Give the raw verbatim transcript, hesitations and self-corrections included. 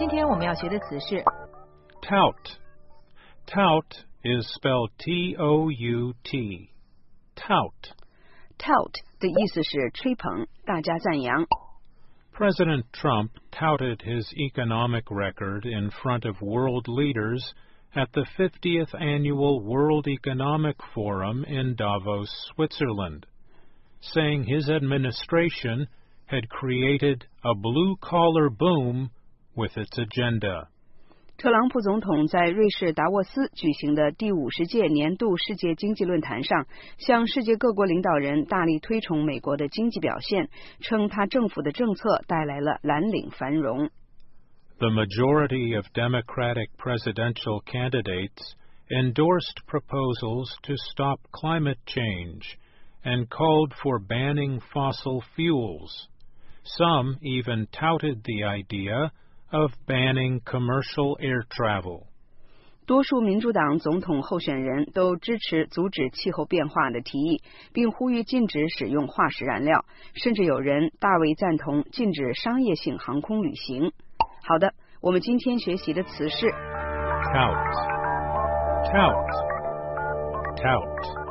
今天我们要学的词是 tout. Tout is spelled T O U T. Tout. Tout 的意思是吹捧，大家赞扬。 President Trump touted his economic record in front of world leaders at the fiftieth Annual World Economic Forum in Davos, Switzerland, saying his administration had created a blue-collar boom with its agenda. 特朗普总统在瑞士达沃斯举行的第五十届年度世界经济论坛上，向世界各国领导人大力推崇美国的经济表现，称他政府的政策带来了蓝领繁荣。 The majority of Democratic presidential candidates endorsed proposals to stop climate change and called for banning fossil fuels. Some even touted the idea of banning commercial air travel. 多数民主党总统候选人都支持阻止气候变化的提议，并呼吁禁止使用化石燃料，甚至有人大为赞同禁止商业性航空旅行。好的，我们今天学习的词是 Tout. Tout. Tout.